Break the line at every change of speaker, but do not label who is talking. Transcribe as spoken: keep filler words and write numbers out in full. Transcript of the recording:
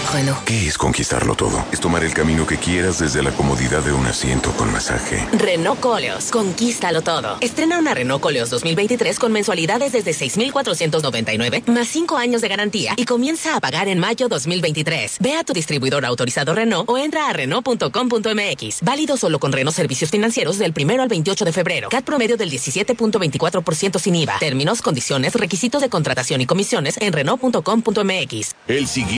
Renault.
¿Qué es conquistarlo todo? Es tomar el camino que quieras desde la comodidad de un asiento con masaje.
Renault Koleos. Conquístalo todo. Estrena una Renault Koleos dos mil veintitrés con mensualidades desde seis mil cuatrocientos noventa y nueve, más cinco años de garantía y comienza a pagar en mayo dos mil veintitrés. Ve a tu distribuidor autorizado Renault o entra a Renault punto com punto m x. Válido solo con Renault Servicios Financieros del primero al veintiocho de febrero. C A T promedio del diecisiete punto veinticuatro por ciento sin I V A. Términos, condiciones, requisitos de contratación y comisiones en Renault punto com punto m x.
El siguiente